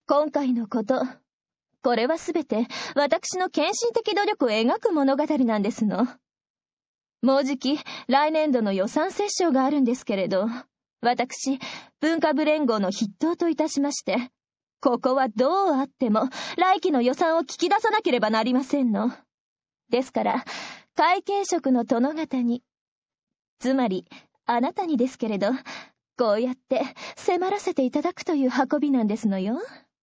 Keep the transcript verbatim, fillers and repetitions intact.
今回のこと、これはすべて私の献身的努力を描く物語なんですの。もうじき来年度の予算折衝があるんですけれど、私、文化部連合の筆頭といたしまして、ここはどうあっても来期の予算を聞き出さなければなりませんの。ですから、会計職の殿方に、つまりあなたにですけれど、こうやって迫らせていただくという運びなんですのよ。